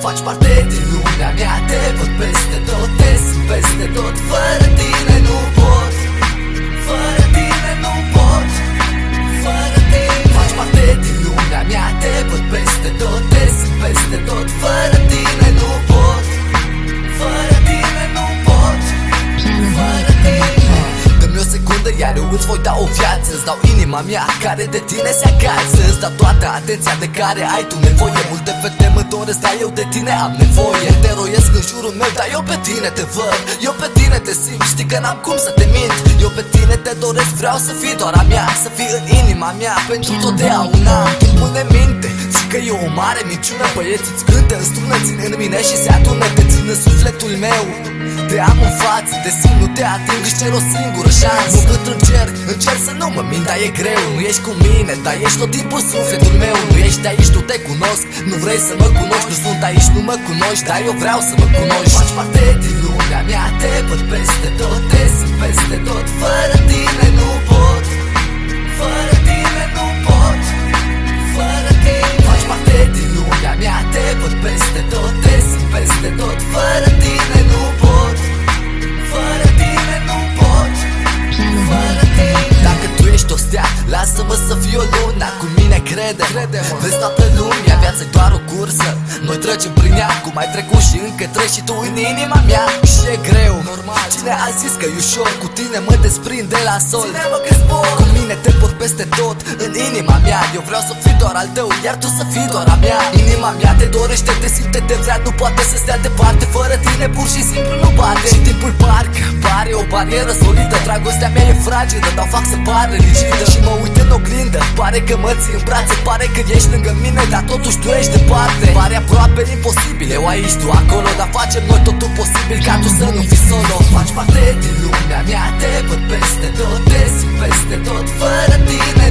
Faci parte din lumea mea, te văd peste tot, te simt peste tot. Fără tine nu pot, fără tine nu pot, fără tine. Faci parte din lumea mea, te văd peste tot, te simt peste tot. Fără tine nu pot, fără tine nu pot, fără tine. Dă-mi o secundă, iar eu îți voi da o viață. Îți dau inima mea care de tine se agață. Îți dau toată atenția de care ai tu nevoie. Multe fete mă doresc, dar eu de tine am nevoie. Te roiesc în jurul meu, dar eu pe tine te văd. Eu pe tine te simt, știi că n-am cum să te mint. Eu pe tine te doresc, vreau să fii doar a mea. Să fii în inima mea pentru totdeauna. Timpul ne minte, zic că e o mare minciună. Băieții îți cântă în strună, țin în mine și se adună. Te țin în sufletul meu, te am în față, te simt, nu te ating, își cer o singură șansă. Nu cât încerc să nu mă mint, dar e greu. Nu ești cu mine, dar ești tot timpul sufletul meu. Nu ești aici, nu te cunosc, nu vrei să mă cunoști. Nu sunt aici, nu mă cunoști, dar eu vreau să mă cunoști. Faci parte din lumea mea, te văd peste tot, te simt peste tot. Fără tine nu pot, fără tine nu pot, fără tine. Faci parte din lumea mea, te văd peste tot, te simt peste tot. Fără tine nu pot, fără tine nu pot, fără tine. Dacă tu ești o stea, lasă-mă să fiu o lună. Cu mine crede-mă, vezi toată lumea, viața-i doar o cursă. Noi trecem prin ea, cum ai trecut și încă treci și tu în inima mea. Și e greu, normal, cine a zis că e ușor? Cu tine mă desprind de la sol, ține-mă că zbor. Cu mine te pot peste tot, în inima mea. Eu vreau să fii doar al tău, iar tu să fii doar a mea. Inima mea te dorește, te simte, te vrea, nu poate să stea departe. Fără tine pur și simplu nu bate. Și timpul parcă pare o barieră solidă. Dragostea mea e fragilă, dar fac să pară rigidă. Și mă uit în oglindă, pare că mă ții în brațe. Pare că ești lângă mine, dar totuși tu ești departe. Pare aproape imposibil, eu aici, tu acolo. Dar facem noi totul posibil ca tu să nu fii solo. Faci parte din lumea mea, te văd peste tot, te simt peste tot. Fără tine